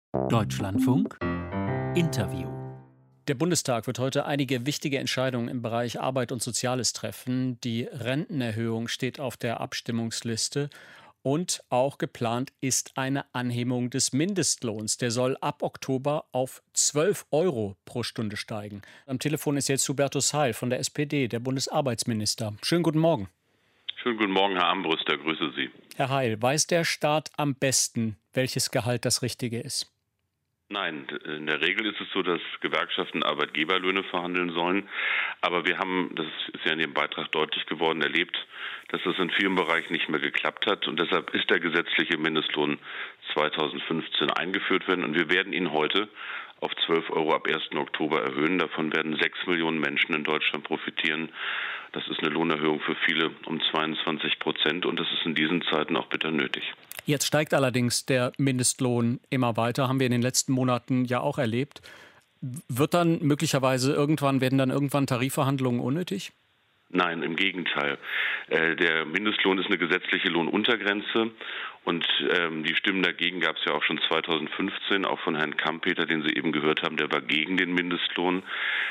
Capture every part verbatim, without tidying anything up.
Deutschlandfunk Interview. Der Bundestag wird heute einige wichtige Entscheidungen im Bereich Arbeit und Soziales treffen. Die Rentenerhöhung steht auf der Abstimmungsliste. Und auch geplant ist eine Anhebung des Mindestlohns. Der soll ab Oktober auf zwölf Euro pro Stunde steigen. Am Telefon ist jetzt Hubertus Heil von der S P D, der Bundesarbeitsminister. Schönen guten Morgen. Schönen guten Morgen, Herr Armbruster, grüße Sie. Herr Heil, weiß der Staat am besten, welches Gehalt das Richtige ist? Nein, in der Regel ist es so, dass Gewerkschaften Arbeitgeberlöhne verhandeln sollen. Aber wir haben, das ist ja in Ihrem Beitrag deutlich geworden, erlebt, dass das in vielen Bereichen nicht mehr geklappt hat. Und deshalb ist der gesetzliche Mindestlohn zweitausendfünfzehn eingeführt worden. Und wir werden ihn heute auf zwölf Euro ab ersten Oktober erhöhen. Davon werden sechs Millionen Menschen in Deutschland profitieren. Das ist eine Lohnerhöhung für viele um zweiundzwanzig Prozent. Und das ist in diesen Zeiten auch bitter nötig. Jetzt steigt allerdings der Mindestlohn immer weiter, haben wir in den letzten Monaten ja auch erlebt. Wird dann möglicherweise irgendwann, werden dann irgendwann Tarifverhandlungen unnötig? Nein, im Gegenteil. Äh, der Mindestlohn ist eine gesetzliche Lohnuntergrenze und ähm, die Stimmen dagegen gab es ja auch schon zweitausendfünfzehn, auch von Herrn Kampeter, den Sie eben gehört haben, der war gegen den Mindestlohn.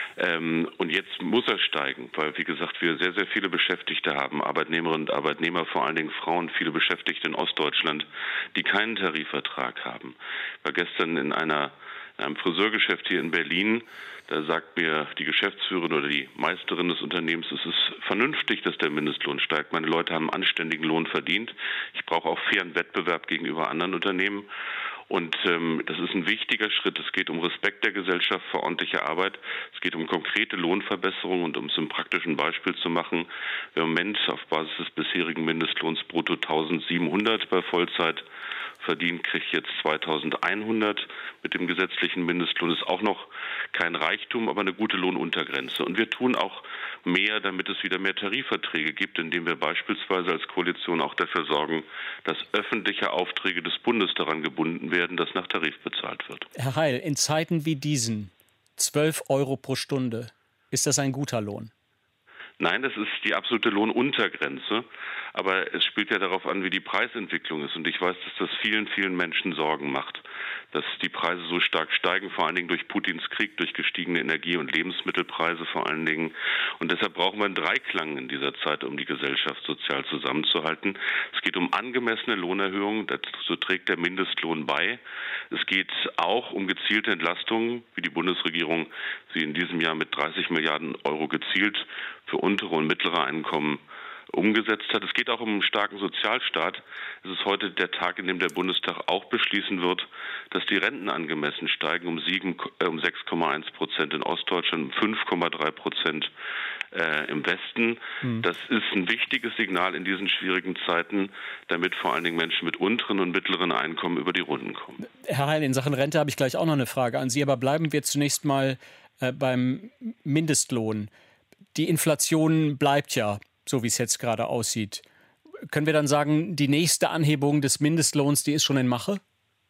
Ähm, und jetzt muss er steigen, weil, wie gesagt, wir sehr, sehr viele Beschäftigte haben, Arbeitnehmerinnen und Arbeitnehmer, vor allen Dingen Frauen, viele Beschäftigte in Ostdeutschland, die keinen Tarifvertrag haben. Ich war gestern in einer in einem Friseurgeschäft hier in Berlin, da sagt mir die Geschäftsführerin oder die Meisterin des Unternehmens, es ist vernünftig, dass der Mindestlohn steigt. Meine Leute haben einen anständigen Lohn verdient. Ich brauche auch fairen Wettbewerb gegenüber anderen Unternehmen. Und ähm, das ist ein wichtiger Schritt. Es geht um Respekt der Gesellschaft für ordentliche Arbeit. Es geht um konkrete Lohnverbesserungen und um es im praktischen Beispiel zu machen. Wer im Moment auf Basis des bisherigen Mindestlohns brutto eintausendsiebenhundert bei Vollzeit verdient, kriegt jetzt zweitausendeinhundert mit dem gesetzlichen Mindestlohn. Das ist auch noch kein Reichtum, aber eine gute Lohnuntergrenze. Und wir tun auch mehr, damit es wieder mehr Tarifverträge gibt, indem wir beispielsweise als Koalition auch dafür sorgen, dass öffentliche Aufträge des Bundes daran gebunden werden, dass nach Tarif bezahlt wird. Herr Heil, in Zeiten wie diesen zwölf Euro pro Stunde, ist das ein guter Lohn? Nein, das ist die absolute Lohnuntergrenze. Aber es spielt ja darauf an, wie die Preisentwicklung ist. Und ich weiß, dass das vielen, vielen Menschen Sorgen macht, dass die Preise so stark steigen, vor allen Dingen durch Putins Krieg, durch gestiegene Energie- und Lebensmittelpreise vor allen Dingen. Und deshalb brauchen wir einen Dreiklang in dieser Zeit, um die Gesellschaft sozial zusammenzuhalten. Es geht um angemessene Lohnerhöhungen, dazu trägt der Mindestlohn bei. Es geht auch um gezielte Entlastungen, wie die Bundesregierung sie in diesem Jahr mit dreißig Milliarden Euro gezielt für untere und mittlere Einkommen umgesetzt hat. Es geht auch um einen starken Sozialstaat. Es ist heute der Tag, in dem der Bundestag auch beschließen wird, dass die Renten angemessen steigen um, sieben, äh, um sechs Komma eins Prozent in Ostdeutschland, um fünf Komma drei Prozent äh, im Westen. Mhm. Das ist ein wichtiges Signal in diesen schwierigen Zeiten, damit vor allen Dingen Menschen mit unteren und mittleren Einkommen über die Runden kommen. Herr Heil, in Sachen Rente habe ich gleich auch noch eine Frage an Sie, aber bleiben wir zunächst mal äh, beim Mindestlohn. Die Inflation bleibt ja, so wie es jetzt gerade aussieht. Können wir dann sagen, die nächste Anhebung des Mindestlohns, die ist schon in Mache?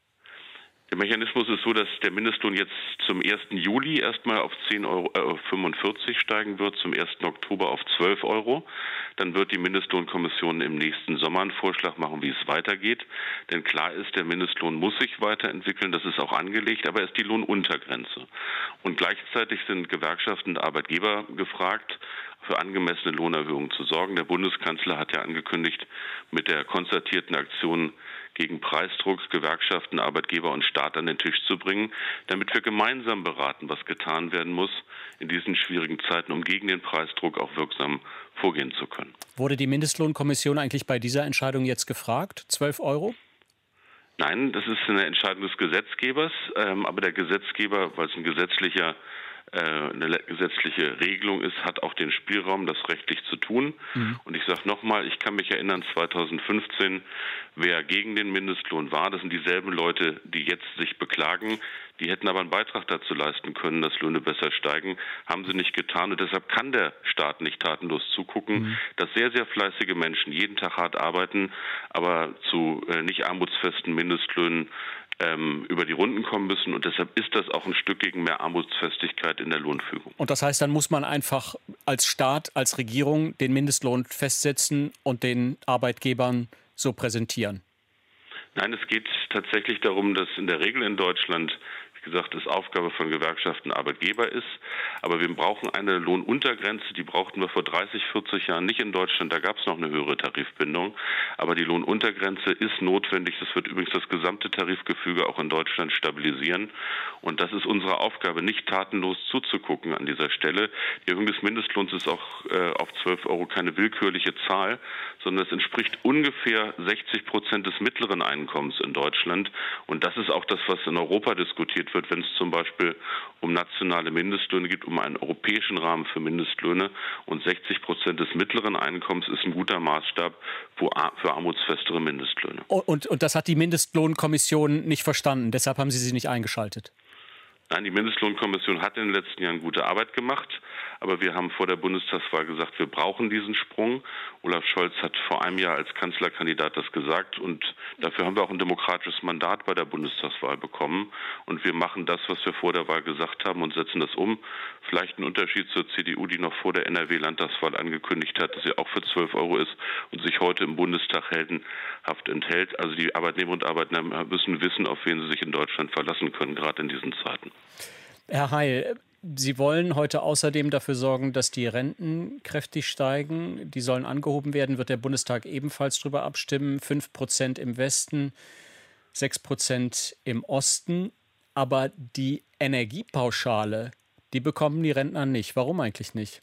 Der Mechanismus ist so, dass der Mindestlohn jetzt zum ersten Juli erstmal auf zehn Komma fünfundvierzig Euro steigen wird, zum ersten Oktober auf zwölf Euro. Dann wird die Mindestlohnkommission im nächsten Sommer einen Vorschlag machen, wie es weitergeht. Denn klar ist, der Mindestlohn muss sich weiterentwickeln, das ist auch angelegt, aber er ist die Lohnuntergrenze. Und gleichzeitig sind Gewerkschaften und Arbeitgeber gefragt, für angemessene Lohnerhöhungen zu sorgen. Der Bundeskanzler hat ja angekündigt, mit der konzertierten Aktion gegen Preisdruck Gewerkschaften, Arbeitgeber und Staat an den Tisch zu bringen, damit wir gemeinsam beraten, was getan werden muss in diesen schwierigen Zeiten, um gegen den Preisdruck auch wirksam vorgehen zu können. Wurde die Mindestlohnkommission eigentlich bei dieser Entscheidung jetzt gefragt? zwölf Euro? Nein, das ist eine Entscheidung des Gesetzgebers, ähm, aber der Gesetzgeber, weil es ein gesetzlicher eine gesetzliche Regelung ist, hat auch den Spielraum, das rechtlich zu tun. Mhm. Und ich sage nochmal, ich kann mich erinnern, zweitausendfünfzehn, wer gegen den Mindestlohn war, das sind dieselben Leute, die jetzt sich beklagen. Die hätten aber einen Beitrag dazu leisten können, dass Löhne besser steigen, haben sie nicht getan. Und deshalb kann der Staat nicht tatenlos zugucken, mhm. dass sehr, sehr fleißige Menschen jeden Tag hart arbeiten, aber zu äh, nicht armutsfesten Mindestlöhnen ähm, über die Runden kommen müssen. Und deshalb ist das auch ein Stück gegen mehr Armutsfestigkeit in der Lohnfügung. Und das heißt, dann muss man einfach als Staat, als Regierung den Mindestlohn festsetzen und den Arbeitgebern so präsentieren? Nein, es geht tatsächlich darum, dass in der Regel in Deutschland, wie gesagt, es Aufgabe von Gewerkschaften Arbeitgeber ist. Aber wir brauchen eine Lohnuntergrenze, die brauchten wir vor dreißig, vierzig Jahren nicht in Deutschland. Da gab es noch eine höhere Tarifbindung. Aber die Lohnuntergrenze ist notwendig. Das wird übrigens das gesamte Tarifgefüge auch in Deutschland stabilisieren. Und das ist unsere Aufgabe, nicht tatenlos zuzugucken an dieser Stelle. Die Erhöhung des Mindestlohns ist auch äh, auf zwölf Euro keine willkürliche Zahl, sondern es entspricht ungefähr sechzig Prozent des mittleren Einkommens in Deutschland. Und das ist auch das, was in Europa diskutiert wird, wenn es zum Beispiel um nationale Mindestlöhne geht, um einen europäischen Rahmen für Mindestlöhne. Und sechzig Prozent des mittleren Einkommens ist ein guter Maßstab für armutsfestere Mindestlöhne. Und, und das hat die Mindestlohnkommission nicht verstanden. Deshalb haben Sie sie nicht eingeschaltet. Nein, die Mindestlohnkommission hat in den letzten Jahren gute Arbeit gemacht, aber wir haben vor der Bundestagswahl gesagt, wir brauchen diesen Sprung. Olaf Scholz hat vor einem Jahr als Kanzlerkandidat das gesagt und dafür haben wir auch ein demokratisches Mandat bei der Bundestagswahl bekommen und wir machen das, was wir vor der Wahl gesagt haben und setzen das um. Vielleicht ein Unterschied zur C D U, die noch vor der N R W-Landtagswahl angekündigt hat, dass sie auch für zwölf Euro ist und sich heute im Bundestag heldenhaft enthält. Also die Arbeitnehmer und Arbeitnehmer müssen wissen, auf wen sie sich in Deutschland verlassen können, gerade in diesen Zeiten. Herr Heil, Sie wollen heute außerdem dafür sorgen, dass die Renten kräftig steigen. Die sollen angehoben werden, wird der Bundestag ebenfalls darüber abstimmen. fünf Prozent im Westen, sechs Prozent im Osten. Aber die Energiepauschale, die bekommen die Rentner nicht. Warum eigentlich nicht?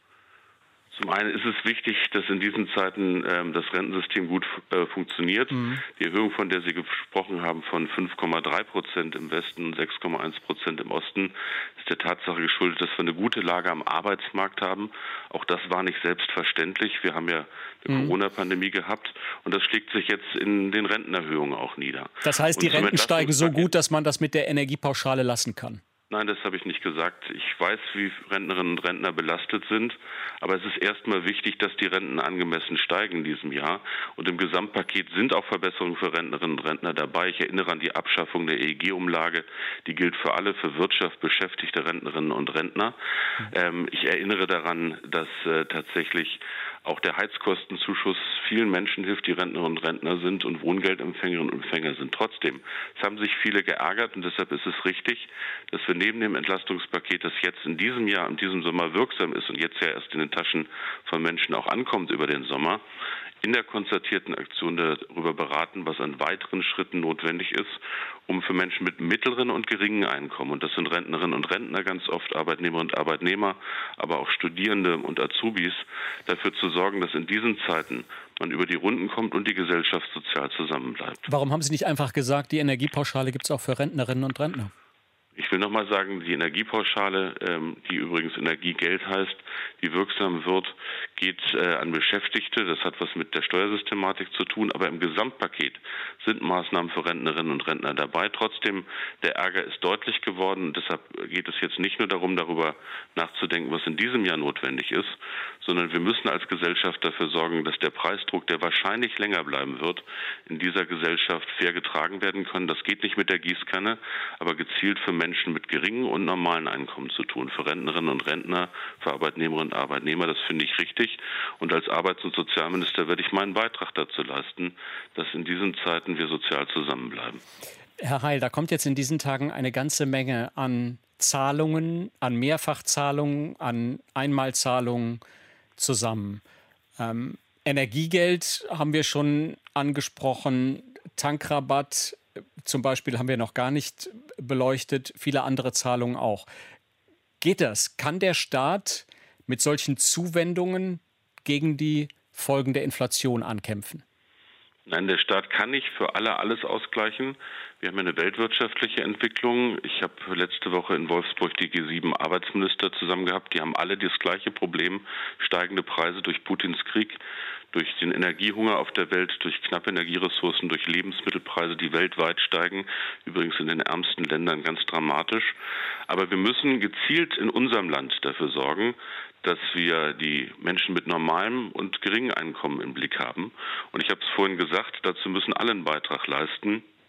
Zum einen ist es wichtig, dass in diesen Zeiten ähm, das Rentensystem gut äh, funktioniert. Mhm. Die Erhöhung, von der Sie gesprochen haben, von fünf Komma drei Prozent im Westen und sechs Komma eins Prozent im Osten, ist der Tatsache geschuldet, dass wir eine gute Lage am Arbeitsmarkt haben. Auch das war nicht selbstverständlich. Wir haben ja eine mhm. Corona-Pandemie gehabt und das schlägt sich jetzt in den Rentenerhöhungen auch nieder. Das heißt, die Renten steigen so gut, dass man das mit der Energiepauschale lassen kann? Nein, das habe ich nicht gesagt. Ich weiß, wie Rentnerinnen und Rentner belastet sind. Aber es ist erstmal wichtig, dass die Renten angemessen steigen in diesem Jahr. Und im Gesamtpaket sind auch Verbesserungen für Rentnerinnen und Rentner dabei. Ich erinnere an die Abschaffung der E E G-Umlage. Die gilt für alle, für Wirtschaft beschäftigte Rentnerinnen und Rentner. Ähm, ich erinnere daran, dass äh, tatsächlich auch der Heizkostenzuschuss vielen Menschen hilft, die Rentnerinnen und Rentner sind und Wohngeldempfängerinnen und Empfänger sind. Trotzdem, es haben sich viele geärgert und deshalb ist es richtig, dass wir neben dem Entlastungspaket, das jetzt in diesem Jahr, in diesem Sommer wirksam ist und jetzt ja erst in den Taschen von Menschen auch ankommt über den Sommer, in der konzertierten Aktion darüber beraten, was an weiteren Schritten notwendig ist, um für Menschen mit mittleren und geringen Einkommen, und das sind Rentnerinnen und Rentner ganz oft, Arbeitnehmerinnen und Arbeitnehmer, aber auch Studierende und Azubis, dafür zu sorgen, dass in diesen Zeiten man über die Runden kommt und die Gesellschaft sozial zusammenbleibt. Warum haben Sie nicht einfach gesagt, die Energiepauschale gibt es auch für Rentnerinnen und Rentner? Ich will nochmal sagen, die Energiepauschale, ähm, die übrigens Energiegeld heißt, die wirksam wird, geht äh, an Beschäftigte. Das hat was mit der Steuersystematik zu tun. Aber im Gesamtpaket sind Maßnahmen für Rentnerinnen und Rentner dabei. Trotzdem, der Ärger ist deutlich geworden. Und deshalb geht es jetzt nicht nur darum, darüber nachzudenken, was in diesem Jahr notwendig ist, sondern wir müssen als Gesellschaft dafür sorgen, dass der Preisdruck, der wahrscheinlich länger bleiben wird, in dieser Gesellschaft fair getragen werden kann. Das geht nicht mit der Gießkanne, aber gezielt für Menschen Menschen mit geringen und normalen Einkommen zu tun, für Rentnerinnen und Rentner, für Arbeitnehmerinnen und Arbeitnehmer. Das finde ich richtig. Und als Arbeits- und Sozialminister werde ich meinen Beitrag dazu leisten, dass in diesen Zeiten wir sozial zusammenbleiben. Herr Heil, da kommt jetzt in diesen Tagen eine ganze Menge an Zahlungen, an Mehrfachzahlungen, an Einmalzahlungen zusammen. Ähm, Energiegeld haben wir schon angesprochen, Tankrabatt zum Beispiel haben wir noch gar nicht beleuchtet, viele andere Zahlungen auch. Geht das? Kann der Staat mit solchen Zuwendungen gegen die Folgen der Inflation ankämpfen? Nein, der Staat kann nicht für alle alles ausgleichen. Wir haben eine weltwirtschaftliche Entwicklung. Ich habe letzte Woche in Wolfsburg die G sieben Arbeitsminister zusammen gehabt. Die haben alle das gleiche Problem, steigende Preise durch Putins Krieg, durch den Energiehunger auf der Welt, durch knappe Energieressourcen, durch Lebensmittelpreise, die weltweit steigen, übrigens in den ärmsten Ländern ganz dramatisch. Aber wir müssen gezielt in unserem Land dafür sorgen, dass wir die Menschen mit normalem und geringem Einkommen im Blick haben. Und ich habe es vorhin gesagt, dazu müssen alle einen Beitrag leisten.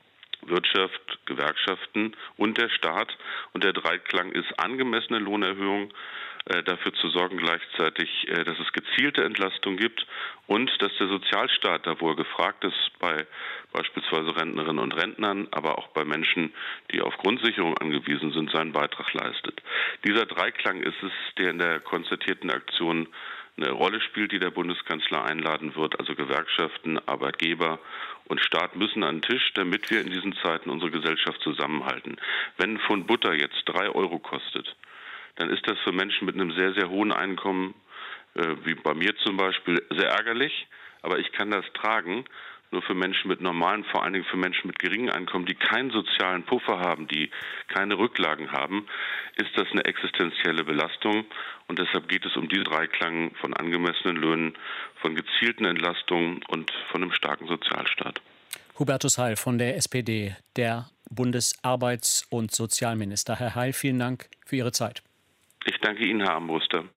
Wirtschaft, Gewerkschaften und der Staat. Und der Dreiklang ist angemessene Lohnerhöhung, äh, dafür zu sorgen gleichzeitig, äh, dass es gezielte Entlastung gibt und dass der Sozialstaat, da wo er gefragt ist, bei beispielsweise Rentnerinnen und Rentnern, aber auch bei Menschen, die auf Grundsicherung angewiesen sind, seinen Beitrag leistet. Dieser Dreiklang ist es, der in der konzertierten Aktion eine Rolle spielt, die der Bundeskanzler einladen wird. Also Gewerkschaften, Arbeitgeber und Staat müssen an den Tisch, damit wir in diesen Zeiten unsere Gesellschaft zusammenhalten. Wenn ein Pfund Butter jetzt drei Euro kostet, dann ist das für Menschen mit einem sehr, sehr hohen Einkommen, äh, wie bei mir zum Beispiel, sehr ärgerlich. Aber ich kann das tragen. Nur für Menschen mit normalen, vor allen Dingen für Menschen mit geringen Einkommen, die keinen sozialen Puffer haben, die keine Rücklagen haben, ist das eine existenzielle Belastung. Und deshalb geht es um diesen Dreiklang von angemessenen Löhnen, von gezielten Entlastungen und von einem starken Sozialstaat. Hubertus Heil von der S P D, der Bundesarbeits- und Sozialminister. Herr Heil, vielen Dank für Ihre Zeit. Ich danke Ihnen, Herr Armbruster.